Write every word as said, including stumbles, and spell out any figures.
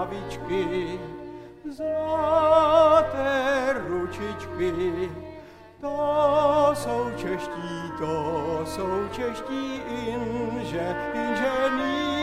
rukavičky, zlaté ručičky. To jsou čeští, to jsou čeští inže, inženýři.